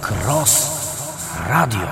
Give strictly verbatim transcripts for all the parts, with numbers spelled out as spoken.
Cross Radio.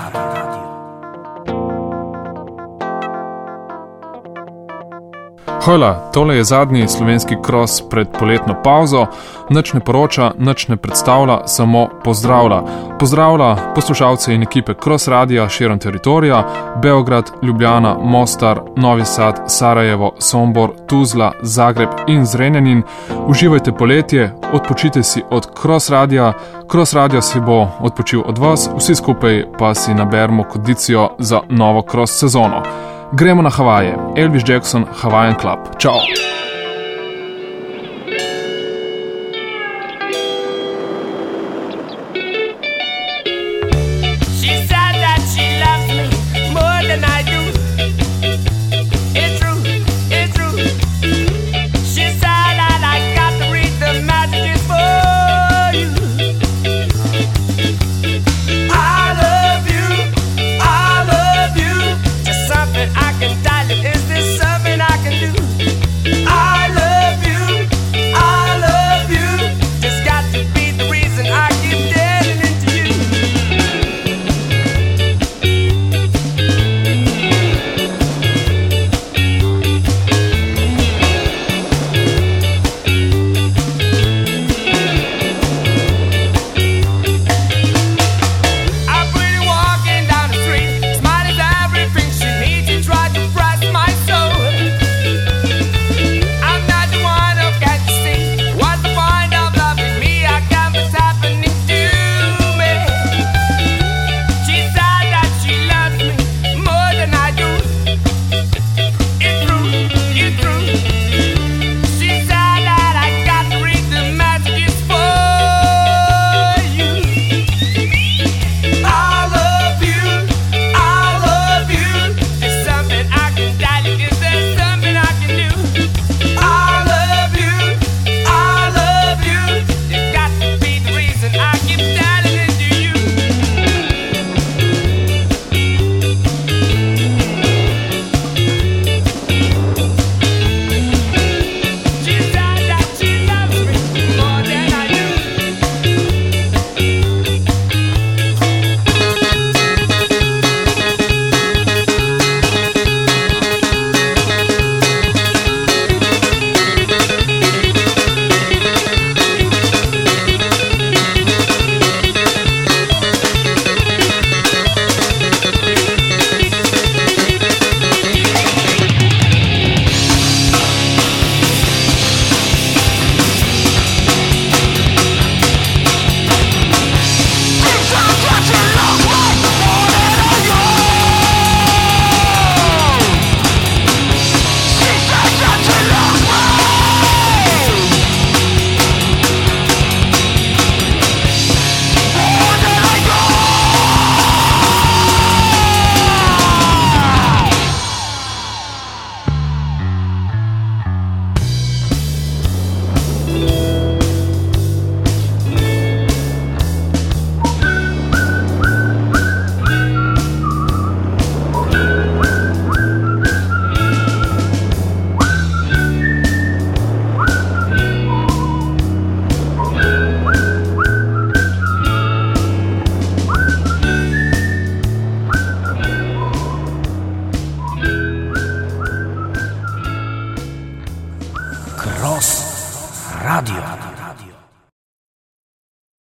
Hojla, tole je zadnji slovenski kros pred poletno pauzo. Nič ne poroča, nič ne predstavlja, samo pozdravlja. Pozdravlja poslušalce in ekipe Cross Radia širom teritorija: Beograd, Ljubljana, Mostar, Novi Sad, Sarajevo, Sombor, Tuzla, Zagreb in Zrenjanin. Uživajte poletje, odpočite si od Cross Radia. Cross Radio si bo odpočil od vas, vsi skupaj pa si naberemo kondicijo za novo cross sezono. Gremo na Havaje. Elvis Jackson, Hawaiian Club. Čau!